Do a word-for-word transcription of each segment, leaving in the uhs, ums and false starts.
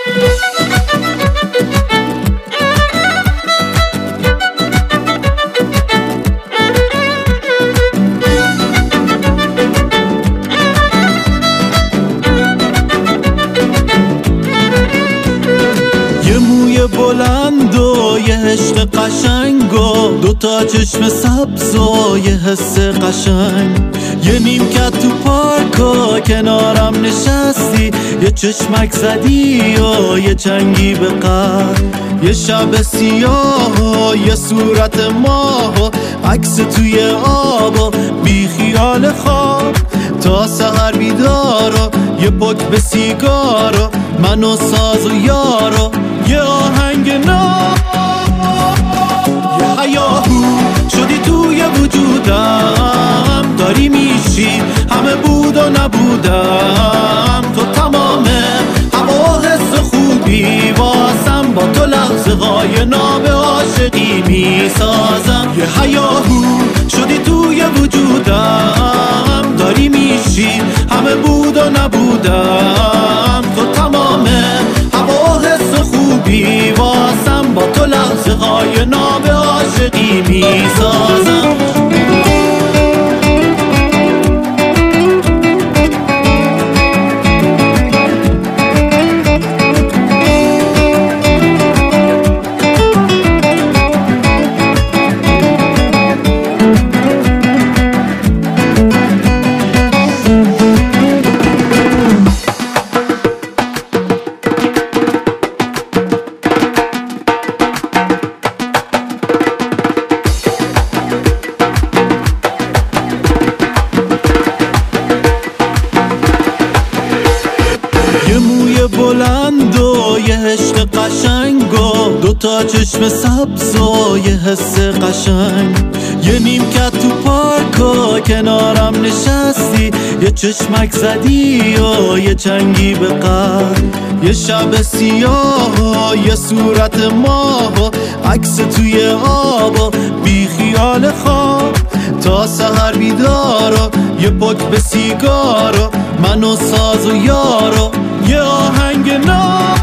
یه موی بلند و یه عشق قشنگ و دوتا چشم سبز و یه حس قشنگ، یه نیمکت تو پارک و کنارم نشستی، یه چشمک زدی و یه چنگی به قلب، یه شب سیاه و یه صورت ماه و عکس توی آب و بی خیال خواب، تا سحر بیدار و یه پک به سیگار و من و ساز و یار و یه آهنگ ناب، یه هیاهو شدی توی وجودم، داری میشی همه بود و نبودم، تو تمامه هوا حس خوبی واسم، با تو لحظه های ناب عاشقی میسازم، یه هیاهو شدی توی وجودم، داری میشی همه بود و نبودم، تو تمامه هوا حس خوبی واسم، با تو لحظه های ناب عاشقی میسازم. یه موی بلند و یه عشق قشنگ و دوتا چشم سبز و یه حس قشنگ، یه نیمکت تو پارک و کنارم نشستی، یه چشمک زدی و یه چنگی به قلب، یه شب سیاه و یه صورت ماه و عکس توی آب و بی خیال خواب، تا سحر بیدار و یه پک به سیگار و من و ساز و یار و یه آهنگ ناب،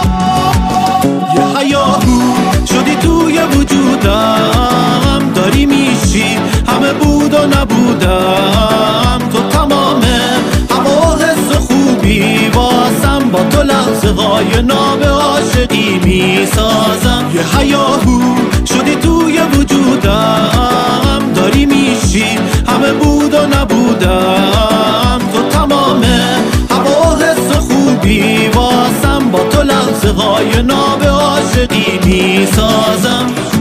یه هیاهو شدی توی وجودم، داری میشی همه بود و نبودم، تو تمامه هوا حس خوبی واسم، با تو لحظه های ناب عاشقی میسازم، یه هیاهو شدی توی وجودم، داری میشی همه بود و نبودم، تو تمامه هوا حس خوبی واسم، با تو لحظه های ناب عاشقی میسازم.